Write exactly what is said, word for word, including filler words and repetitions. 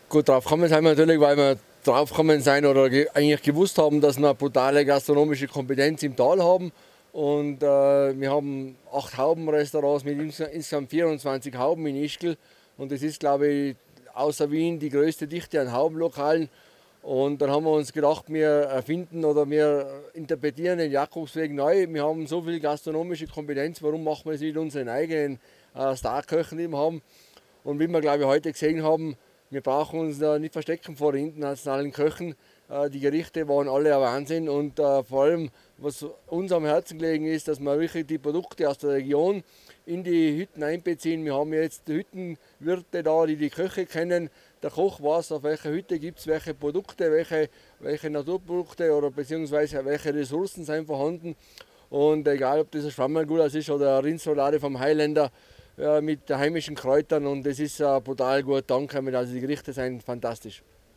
Gut, drauf kommen sind wir natürlich, weil wir drauf kommen sein oder ge eigentlich gewusst haben, dass wir eine brutale gastronomische Kompetenz im Tal haben. Und äh, wir haben acht Haubenrestaurants mit ins insgesamt vierundzwanzig Hauben in Ischgl. Und das ist, glaube ich, außer Wien die größte Dichte an Haubenlokalen. Und dann haben wir uns gedacht, wir erfinden oder wir interpretieren den Jakobsweg neu. Wir haben so viel gastronomische Kompetenz, warum machen wir es nicht mit unseren eigenen äh, Starköchen, die wir haben? Und wie wir, glaube ich, heute gesehen haben, wir brauchen uns da nicht verstecken vor den internationalen Köchen. Äh, die Gerichte waren alle ein Wahnsinn und äh, vor allem, was uns am Herzen gelegen ist, dass wir wirklich die Produkte aus der Region in die Hütten einbeziehen. Wir haben jetzt Hüttenwirte da, die die Köche kennen. Der Koch weiß, auf welcher Hütte gibt es welche Produkte, welche, welche Naturprodukte oder beziehungsweise welche Ressourcen sind vorhanden. Und egal, ob das ein Schwammerlgulasch ist oder eine Rindsroulade vom Highlander, ja, mit heimischen Kräutern, und das ist äh, brutal gut angekommen. Also die Gerichte sind fantastisch.